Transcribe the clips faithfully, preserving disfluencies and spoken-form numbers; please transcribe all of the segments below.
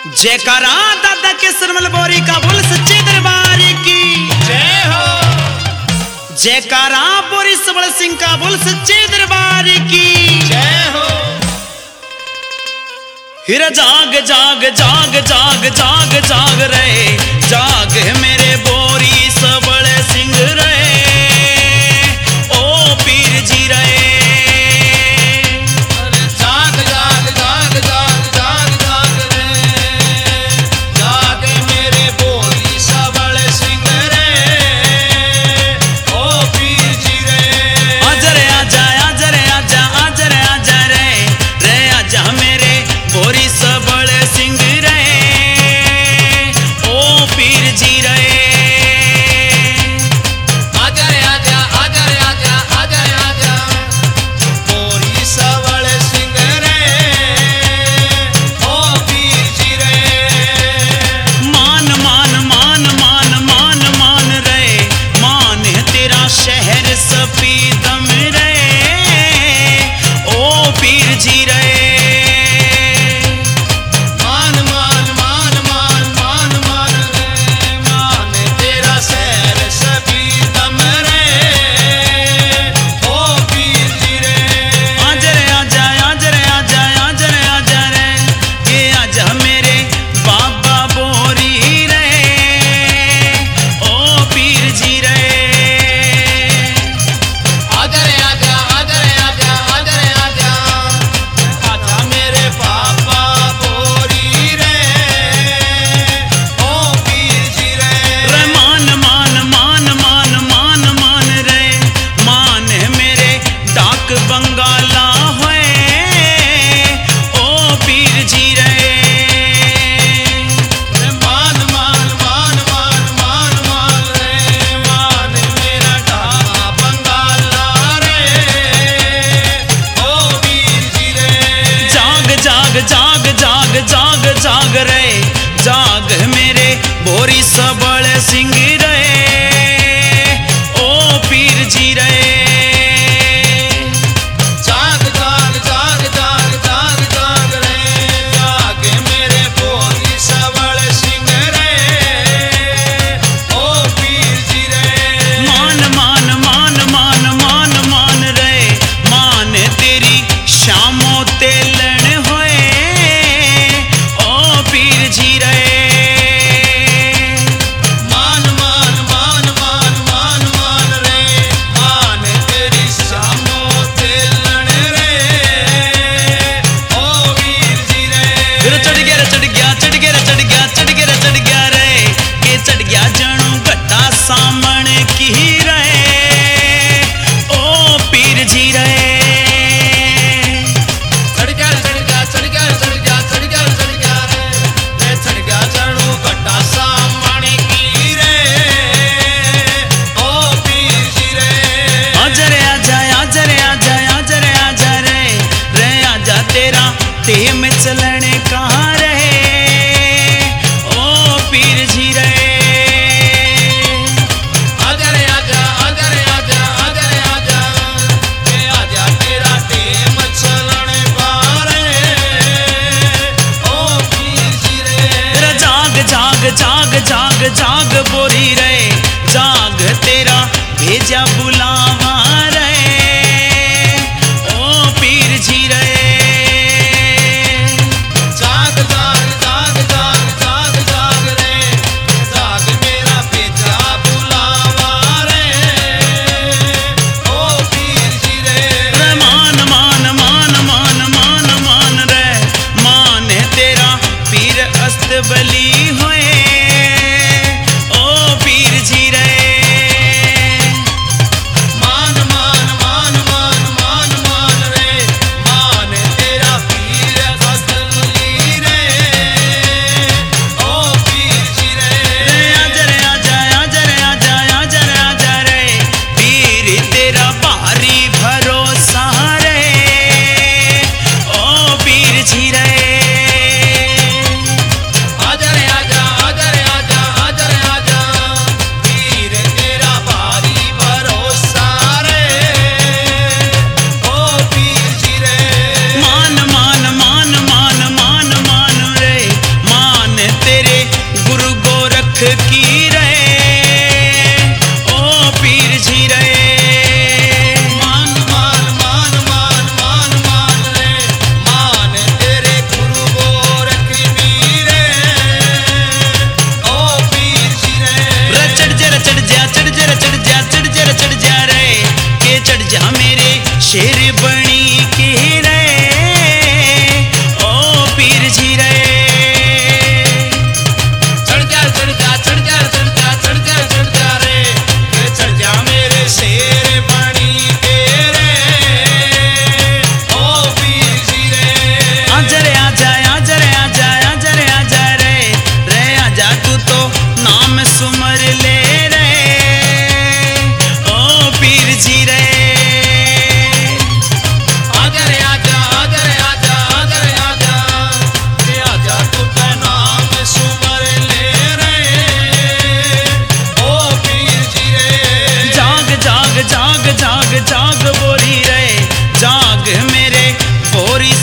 जयकारा दादा के सरमल बोरी का बोल सच्चे दरबार की जय हो। जयकारा बोरी सबल सिंह का बोल सच्चे दरबार की जय हो। हिर जाग जाग जाग जाग जाग जाग रहे जाग मेरे बोरी सबल सिंह रहे ओ पीर जी रहे। जाग जाग जाग जाग जाग जाग रे जाग मेरे बोरी सबल सिंह रे ओ पीर जी रे। आजा रे आजा आजा रे आजा आजा रे आजा रे रे आजा मेरे बोरी सबल सिंह रे ओ पीर जी रहे। आजा रे आजा आजा रे आजा आजा रे आजा बोरी सबल सिंह रे ओ पीर जी रे। मान मान मान मान मान मान रे मान है तेरा शहर सफीदम रे ओ पीर जी रहे। मान मान मान मान मान मान रे मान तेरा शहर सभी दम रे ओ पीर जी रे। आजा रे आजा आजा रे आजा आजा रे आजा रे ये आजा मेरे बाबा बोरी रे ओ पीर जी रहे। आजा रे आजा आजा रे आजा आजा रे आजा आजा मेरे पापा बोरी रे ओ पीर जी रे। रे मान मान मान मान मान मान रे मान है मेरे डाक बंगाला होए ओ पीर जी रहे। मान मान मान मान मान मान रे मान मेरा ढाबा बंगाला रे ओ पीर जी रे। जाग जाग जाग जाग जाग जाग रे जाग मेरे बोरी सबल सिंह रहे ओ पीर जी रहे। जाग जाग जाग जाग जाग जाग रे जाग मेरे बोरी सबल सिंह रे ओ पीर जी रे। मान मान मान मान मान मान रे मान तेरी शामों तेलन होए ओ पीर जी रहे। मान मान मान मान मान मान रे मान तेरी शामों तेलन रे ओ वीर जी रे। फिर चढ़ गया रे चढ़ गया चढ़ गया रे चढ़ गया चढ़ गया रे चढ़ गया रे के चढ़ गया जानू घटा सामण की रहे ओ पीर जी रहे। चढ़ गया चढ़ गया चढ़ गया चढ़ गया चढ़ गया चढ़ गया रे रे चढ़ गया चढ़ू घटा सामण की रे ओ पीर जी रे। आजा रे आजा आजा रे आजा आजा रे आजा रे रे आजा तेरा टेम चलने कहाँ रहे ओ पीर जी रहे। आजा रे आजा आजा रे आजा आजा रे आजा रे आजा तेरा टेम चलने पारे ओ पीर जी रे। रे जाग जाग जाग जाग जाग बोरी रे जाग तेरा भेजा बुलावा रे ओ पीर जी रहे। जाग जाग जाग जाग जाग जाग रे जाग मेरा भेजा बुलावा रे ओ पीर जी रे। रे मान मान मान मान मान मान रे मान है तेरा पीर अस्तबली होए ओ पीर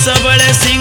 सबल सिंह